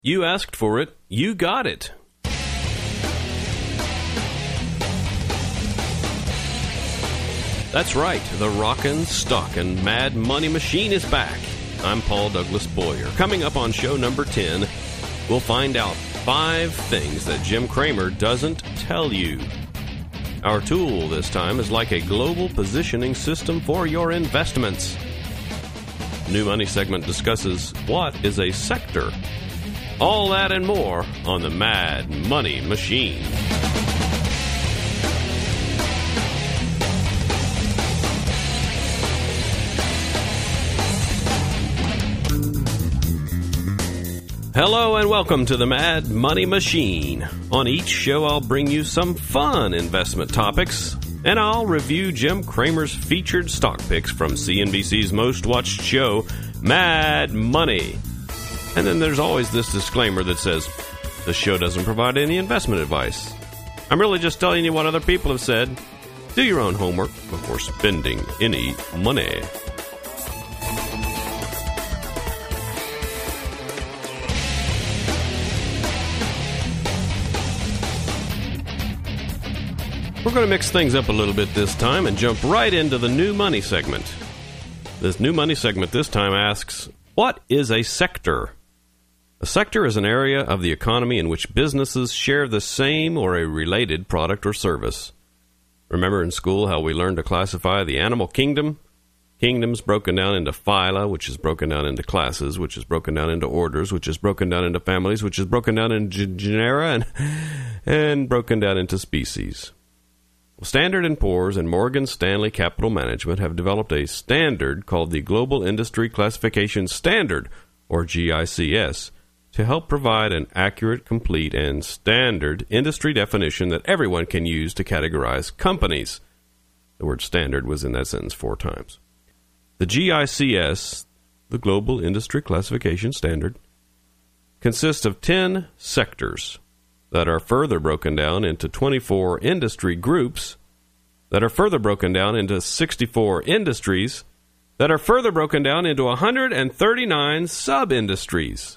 You asked for it, you got it. That's right, the rockin', stockin' Mad Money Machine is back. I'm Paul Douglas Boyer. Coming up on show number 10, we'll find out 5 things that Jim Cramer doesn't tell you. Our tool this time is like a global positioning system for your investments. New Money segment discusses what is a sector. All that and more on the Mad Money Machine. Hello and welcome to the Mad Money Machine. On each show, I'll bring you some fun investment topics, and I'll review Jim Cramer's featured stock picks from CNBC's most watched show, Mad Money. And then there's always this disclaimer that says, the show doesn't provide any investment advice. I'm really just telling you what other people have said. Do your own homework before spending any money. We're going to mix things up a little bit this time and jump right into the New Money segment. This New Money segment this time asks, what is a sector? A sector is an area of the economy in which businesses share the same or a related product or service. Remember in school how we learned to classify the animal kingdom? Kingdoms broken down into phyla, which is broken down into classes, which is broken down into orders, which is broken down into families, which is broken down into genera, and broken down into species. Standard & Poor's and Morgan Stanley Capital Management have developed a standard called the Global Industry Classification Standard, or GICS, to help provide an accurate, complete, and standard industry definition that everyone can use to categorize companies. The word standard was in that sentence 4 times. The GICS, the Global Industry Classification Standard, consists of 10 sectors that are further broken down into 24 industry groups, that are further broken down into 64 industries, that are further broken down into 139 sub-industries.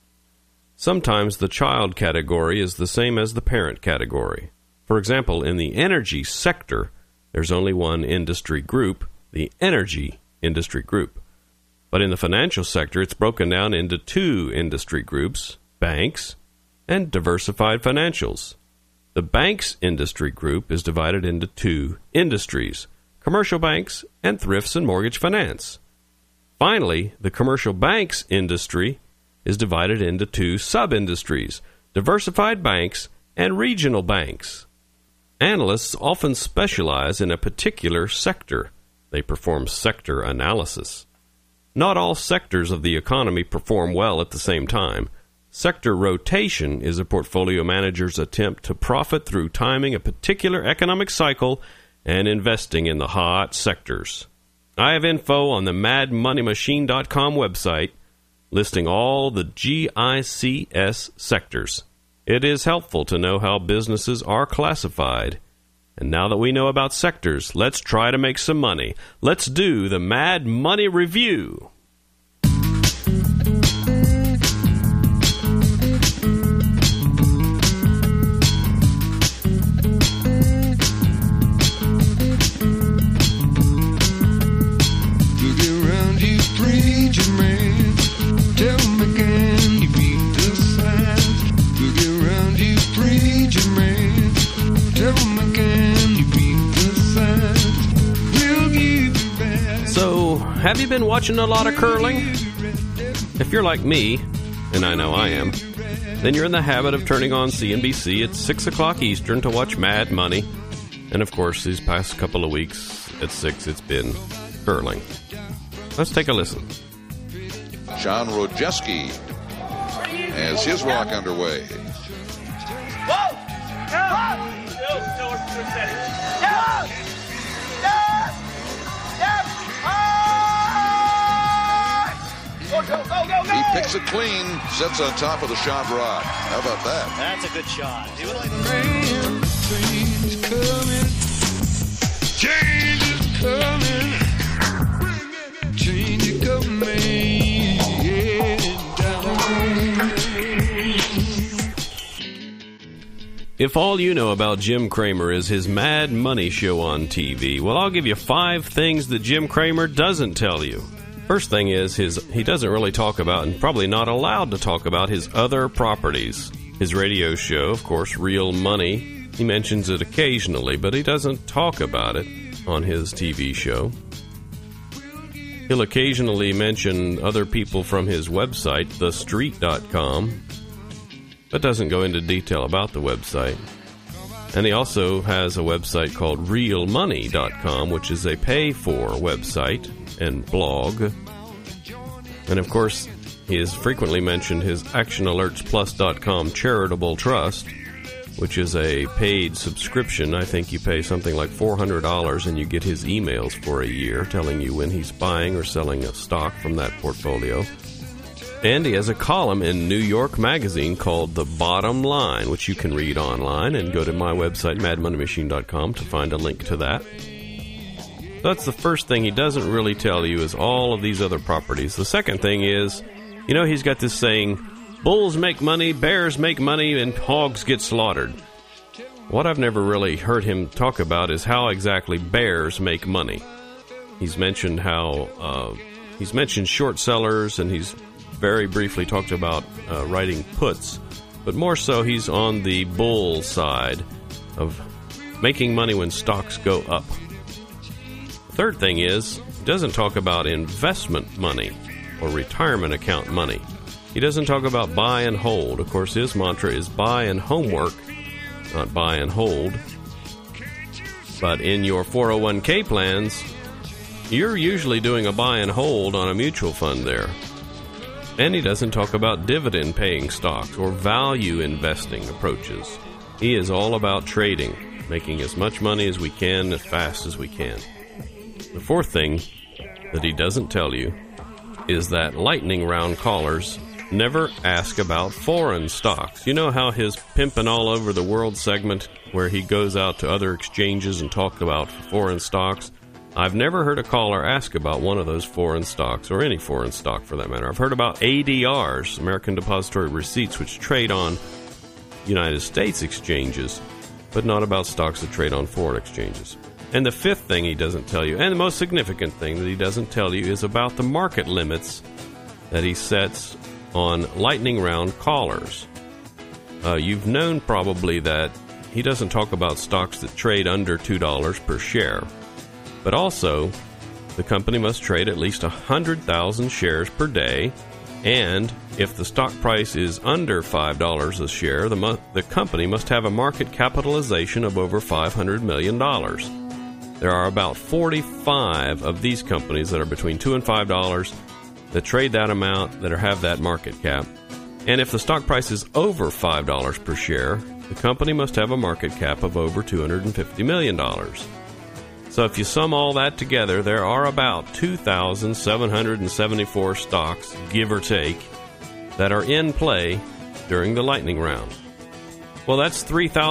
Sometimes the child category is the same as the parent category. For example, in the energy sector, there's only one industry group, the energy industry group. But in the financial sector, it's broken down into 2 industry groups, banks and diversified financials. The banks industry group is divided into 2 industries, commercial banks and thrifts and mortgage finance. Finally, the commercial banks industry is divided into 2 sub-industries, diversified banks and regional banks. Analysts often specialize in a particular sector. They perform sector analysis. Not all sectors of the economy perform well at the same time. Sector rotation is a portfolio manager's attempt to profit through timing a particular economic cycle and investing in the hot sectors. I have info on the madmoneymachine.com website listing all the GICS sectors. It is helpful to know how businesses are classified. And now that we know about sectors, let's try to make some money. Let's do the Mad Money Review. Have you been watching a lot of curling? If you're like me, and I know I am, then you're in the habit of turning on CNBC at 6 o'clock Eastern to watch Mad Money. And of course, these past couple of weeks at 6, it's been curling. Let's take a listen. John Rojeski has his walk underway. Whoa! Still steady. Yeah! Go! He picks it clean, sets on top of the shot rod. How about that? That's a good shot. Change is coming. Change is coming. If all you know about Jim Cramer is his Mad Money show on TV, well, I'll give you 5 things that Jim Cramer doesn't tell you. First thing is he doesn't really talk about, and probably not allowed to talk about, his other properties. His radio show, of course, Real Money. He mentions it occasionally, but he doesn't talk about it on his TV show. He'll occasionally mention other people from his website, thestreet.com, but doesn't go into detail about the website. And he also has a website called realmoney.com, which is a pay-for website and blog. And of course, he has frequently mentioned his actionalertsplus.com charitable trust, which is a paid subscription. I think you pay something like $400 and you get his emails for a year telling you when he's buying or selling a stock from that portfolio. And he has a column in New York Magazine called The Bottom Line, which you can read online, and go to my website, madmoneymachine.com, to find a link to that. That's the first thing he doesn't really tell you, is all of these other properties. The second thing is, he's got this saying, bulls make money, bears make money, and hogs get slaughtered. What I've never really heard him talk about is how exactly bears make money. He's mentioned short sellers, and he's very briefly talked about writing puts, but more so he's on the bull side of making money when stocks go up. The third thing is, he doesn't talk about investment money or retirement account money. He doesn't talk about buy and hold. Of course, his mantra is buy and homework, not buy and hold. But in your 401k plans, you're usually doing a buy and hold on a mutual fund there. And he doesn't talk about dividend-paying stocks or value investing approaches. He is all about trading, making as much money as we can as fast as we can. The fourth thing that he doesn't tell you is that lightning round callers never ask about foreign stocks. You know how his Pimpin' All Over the World segment, where he goes out to other exchanges and talks about foreign stocks? I've never heard a caller ask about one of those foreign stocks, or any foreign stock for that matter. I've heard about ADRs, American Depository Receipts, which trade on United States exchanges, but not about stocks that trade on foreign exchanges. And the fifth thing he doesn't tell you, and the most significant thing that he doesn't tell you, is about the market limits that he sets on lightning round callers. You've known probably that he doesn't talk about stocks that trade under $2 per share. But also, the company must trade at least 100,000 shares per day, and if the stock price is under $5 a share, the company must have a market capitalization of over $500 million. There are about 45 of these companies that are between $2 and $5 that trade that amount, that have that market cap. And if the stock price is over $5 per share, the company must have a market cap of over $250 million. So if you sum all that together, there are about 2,774 stocks, give or take, that are in play during the lightning round. Well, that's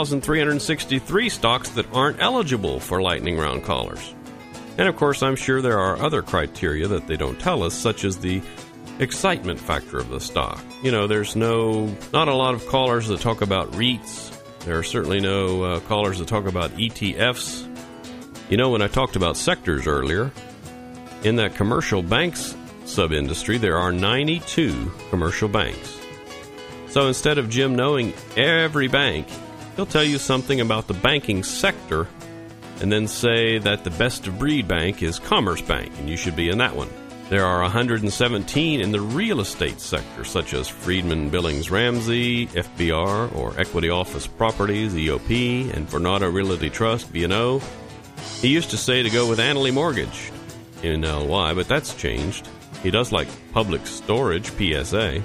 3,363 stocks that aren't eligible for lightning round callers. And of course, I'm sure there are other criteria that they don't tell us, such as the excitement factor of the stock. There's not a lot of callers that talk about REITs. There are certainly no callers that talk about ETFs. When I talked about sectors earlier, in that commercial banks sub-industry, there are 92 commercial banks. So instead of Jim knowing every bank, he'll tell you something about the banking sector and then say that the best-of-breed bank is Commerce Bank, and you should be in that one. There are 117 in the real estate sector, such as Friedman Billings Ramsey, FBR, or Equity Office Properties, EOP, and Vornado Realty Trust, V&O. He used to say to go with Annaly Mortgage in LY, but that's changed. He does like Public Storage, PSA.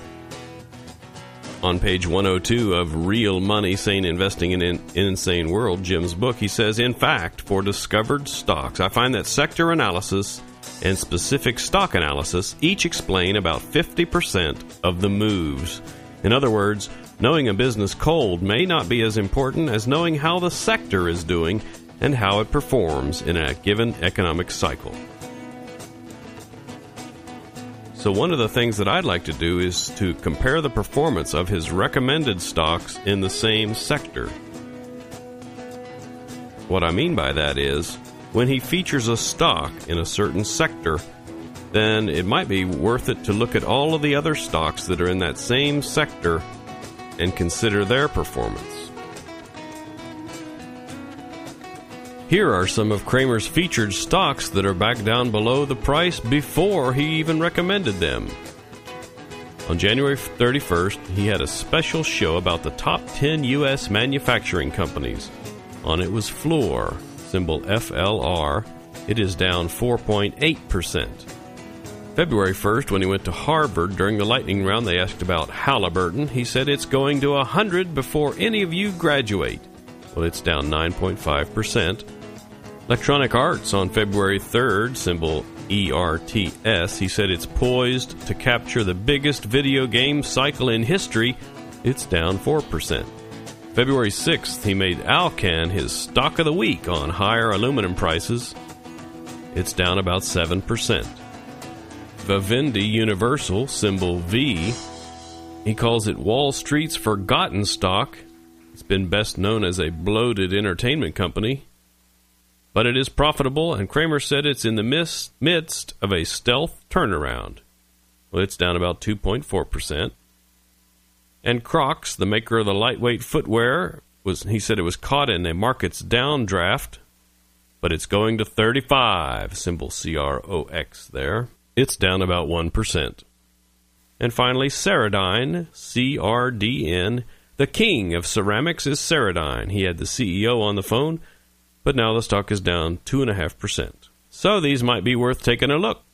On page 102 of Real Money, Sane Investing in an Insane World, Jim's book, he says, in fact, for discovered stocks, I find that sector analysis and specific stock analysis each explain about 50% of the moves. In other words, knowing a business cold may not be as important as knowing how the sector is doing and how it performs in a given economic cycle. So one of the things that I'd like to do is to compare the performance of his recommended stocks in the same sector. What I mean by that is, when he features a stock in a certain sector, then it might be worth it to look at all of the other stocks that are in that same sector and consider their performance. Here are some of Cramer's featured stocks that are back down below the price before he even recommended them. On January 31st, he had a special show about the top 10 U.S. manufacturing companies. On it was Fluor, symbol FLR. It is down 4.8%. February 1st, when he went to Harvard during the lightning round, they asked about Halliburton. He said it's going to 100 before any of you graduate. Well, it's down 9.5%. Electronic Arts on February 3rd, symbol ERTS, he said it's poised to capture the biggest video game cycle in history. It's down 4%. February 6th, he made Alcan his stock of the week on higher aluminum prices. It's down about 7%. Vivendi Universal, symbol V, he calls it Wall Street's forgotten stock. It's been best known as a bloated entertainment company. But it is profitable, and Cramer said it's in the midst of a stealth turnaround. Well, it's down about 2.4%. And Crocs, the maker of the lightweight footwear, he said it was caught in a market's downdraft, but it's going to 35, symbol CROX there. It's down about 1%. And finally, Ceradyne, CRDN, the king of ceramics is Ceradyne. He had the CEO on the phone, but now the stock is down 2.5%. So these might be worth taking a look.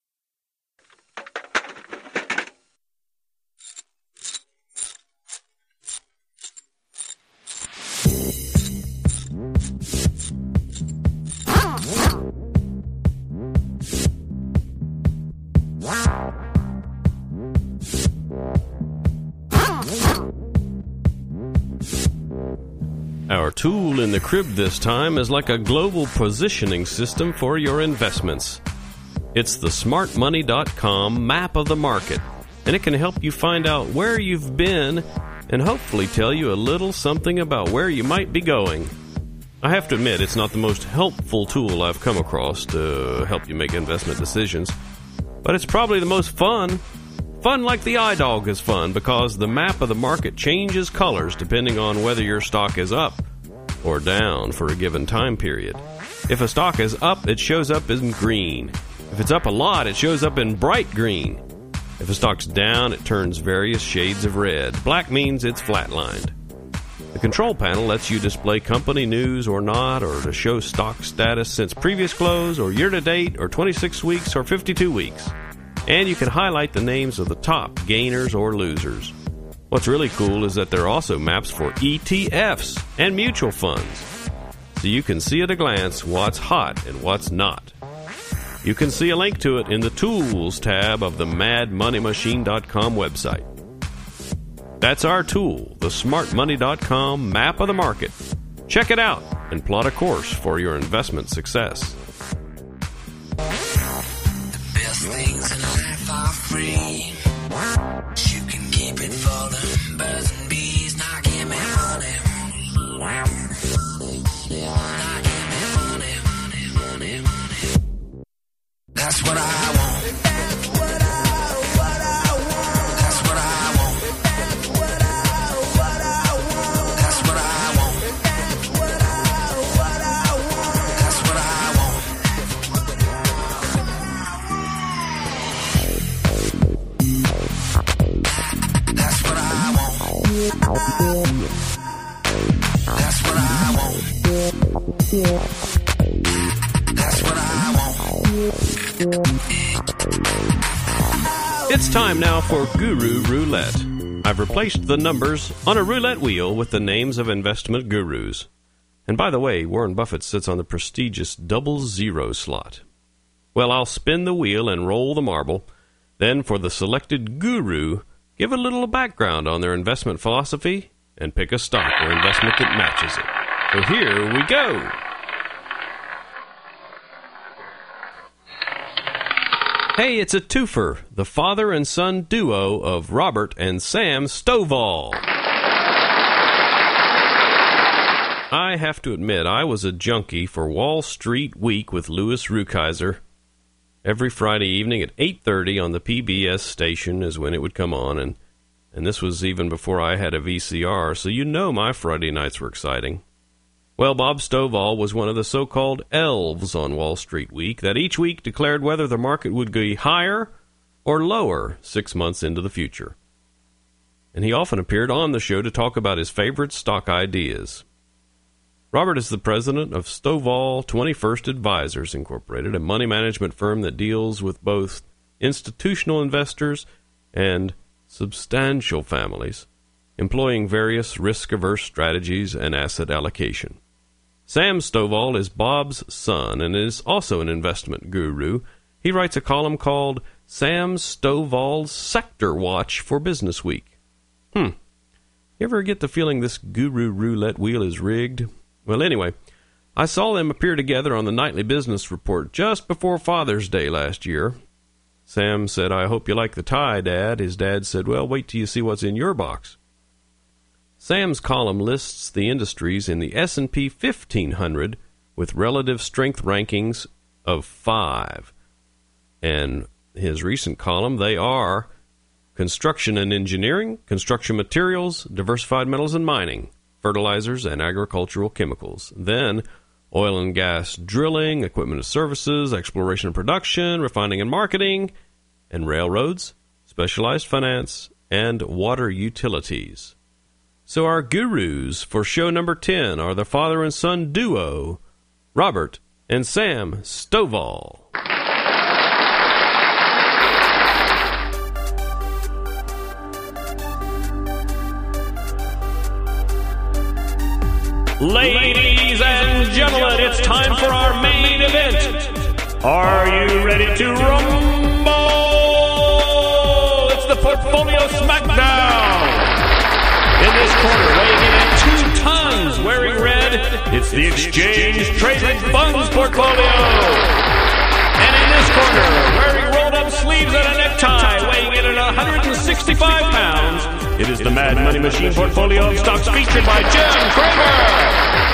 Our tool in the crib this time is like a global positioning system for your investments. It's the smartmoney.com map of the market, and it can help you find out where you've been and hopefully tell you a little something about where you might be going. I have to admit, it's not the most helpful tool I've come across to help you make investment decisions, but it's probably the most fun. Fun like the iDog is fun because the map of the market changes colors depending on whether your stock is up or down for a given time period. If a stock is up, it shows up in green. If it's up a lot, it shows up in bright green. If a stock's down, it turns various shades of red. Black means it's flatlined. The control panel lets you display company news or not, or to show stock status since previous close, or year-to-date, or 26 weeks, or 52 weeks. And you can highlight the names of the top gainers or losers. What's really cool is that there are also maps for ETFs and mutual funds, so you can see at a glance what's hot and what's not. You can see a link to it in the Tools tab of the MadMoneyMachine.com website. That's our tool, the SmartMoney.com map of the market. Check it out and plot a course for your investment success. Things in life are free. You can keep it falling. Birds and bees knocking me money. Knocking me money. That's what I want. That's what I want. That's what I want. That's what I want. That's what I want. That's what I want. That's what I want. That's what I want. It's time now for Guru Roulette. I've replaced the numbers on a roulette wheel with the names of investment gurus. And by the way, Warren Buffett sits on the prestigious 00 slot. Well, I'll spin the wheel and roll the marble. Then for the selected guru, give a little background on their investment philosophy and pick a stock or investment that matches it. So here we go. Hey, it's a twofer, the father and son duo of Robert and Sam Stovall. I have to admit, I was a junkie for Wall Street Week with Louis Rukeyser. Every Friday evening at 8:30 on the PBS station is when it would come on, and this was even before I had a VCR, so you know my Friday nights were exciting. Well, Bob Stovall was one of the so-called elves on Wall Street Week that each week declared whether the market would go higher or lower 6 months into the future. And he often appeared on the show to talk about his favorite stock ideas. Robert is the president of Stovall 21st Advisors, Incorporated, a money management firm that deals with both institutional investors and substantial families, employing various risk-averse strategies and asset allocation. Sam Stovall is Bob's son and is also an investment guru. He writes a column called Sam Stovall's Sector Watch for Business Week. You ever get the feeling this guru roulette wheel is rigged? Well, anyway, I saw them appear together on the Nightly Business Report just before Father's Day last year. Sam said, "I hope you like the tie, Dad." His dad said, "Well, wait till you see what's in your box." Sam's column lists the industries in the S&P 1500 with relative strength rankings of 5. And his recent column, they are construction and engineering, construction materials, diversified metals and mining, fertilizers and agricultural chemicals. Then oil and gas drilling, equipment and services, exploration and production, refining and marketing, and railroads, specialized finance, and water utilities. So our gurus for show number 10 are the father and son duo, Robert and Sam Stovall. Ladies and gentlemen, it's time for our main event. Are you ready to rumble? It's the Portfolio Smackdown. In this corner, weighing in at 2 tons, wearing red, it's the Exchange Traded Funds Portfolio. And in this corner, wearing rolled-up sleeves and a necktie, weighing in at 165 pounds, it is the Mad Money Machine Portfolio of Stocks featured by Jim Cramer.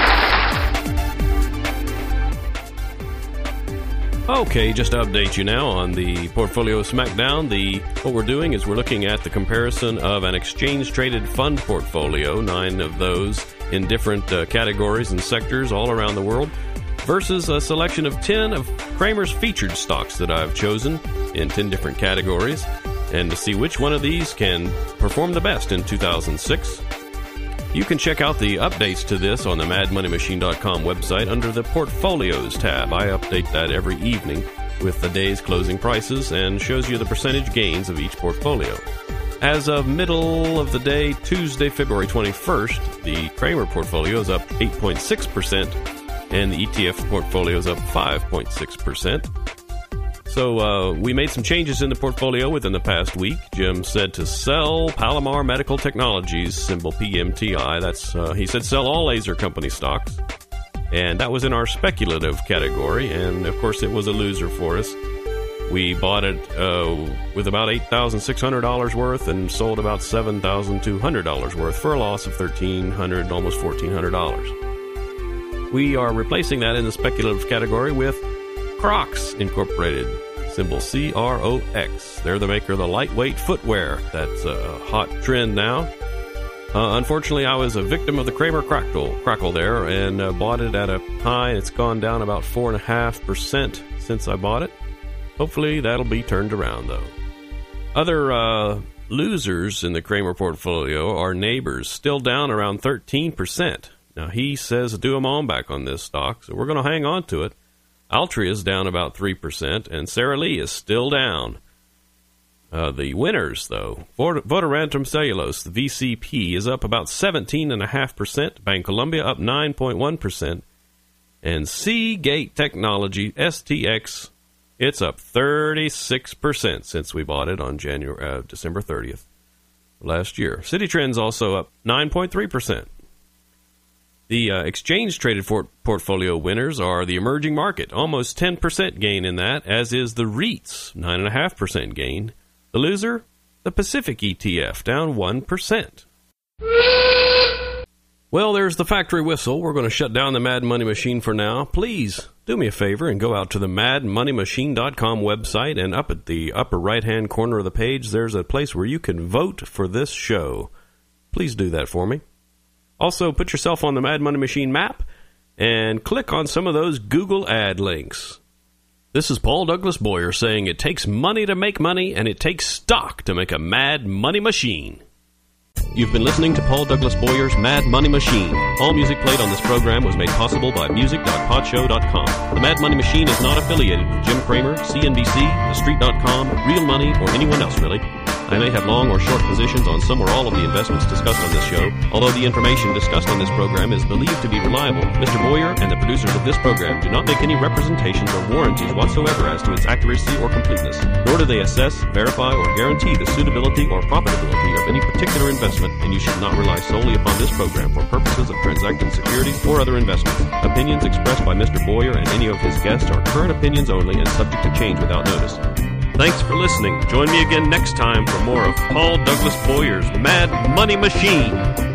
Okay, just to update you now on the Portfolio Smackdown, what we're doing is we're looking at the comparison of an exchange-traded fund portfolio, 9 of those in different categories and sectors all around the world, versus a selection of 10 of Cramer's featured stocks that I've chosen in 10 different categories, and to see which one of these can perform the best in 2006. You can check out the updates to this on the MadMoneyMachine.com website under the Portfolios tab. I update that every evening with the day's closing prices and shows you the percentage gains of each portfolio. As of middle of the day, Tuesday, February 21st, the Cramer portfolio is up 8.6%, and the ETF portfolio is up 5.6%. So we made some changes in the portfolio within the past week. Jim said to sell Palomar Medical Technologies, symbol PMTI. That's he said sell all laser company stocks. And that was in our speculative category, and of course it was a loser for us. We bought it with about $8,600 worth and sold about $7,200 worth for a loss of $1,300, almost $1,400. We are replacing that in the speculative category with Crocs Incorporated, symbol CROX. They're the maker of the lightweight footwear. That's a hot trend now. Unfortunately, I was a victim of the Cramer crackle there and bought it at a high. It's gone down about 4.5% since I bought it. Hopefully, that'll be turned around, though. Other losers in the Cramer portfolio are Neighbors, still down around 13%. Now, he says do them on back on this stock, so we're going to hang on to it. Altria is down about 3%, and Sara Lee is still down. The winners, though, Votorantim Cellulose, the VCP, is up about 17.5%, Bancolombia up 9.1%, and Seagate Technology, STX, it's up 36% since we bought it on December 30th last year. Citi Trends also up 9.3%. The exchange-traded portfolio winners are the emerging market, almost 10% gain in that, as is the REITs, 9.5% gain. The loser, the Pacific ETF, down 1%. Well, there's the factory whistle. We're going to shut down the Mad Money Machine for now. Please do me a favor and go out to the madmoneymachine.com website, and up at the upper right-hand corner of the page, there's a place where you can vote for this show. Please do that for me. Also, put yourself on the Mad Money Machine map and click on some of those Google ad links. This is Paul Douglas Boyer saying it takes money to make money, and it takes stock to make a Mad Money Machine. You've been listening to Paul Douglas Boyer's Mad Money Machine. All music played on this program was made possible by music.podshow.com. The Mad Money Machine is not affiliated with Jim Cramer, CNBC, TheStreet.com, Real Money, or anyone else, really. I may have long or short positions on some or all of the investments discussed on this show. Although the information discussed on this program is believed to be reliable, Mr. Boyer and the producers of this program do not make any representations or warranties whatsoever as to its accuracy or completeness, nor do they assess, verify, or guarantee the suitability or profitability of any particular investment, and you should not rely solely upon this program for purposes of transacting securities or other investments. Opinions expressed by Mr. Boyer and any of his guests are current opinions only and subject to change without notice. Thanks for listening. Join me again next time for more of Paul Douglas Boyer's Mad Money Machine.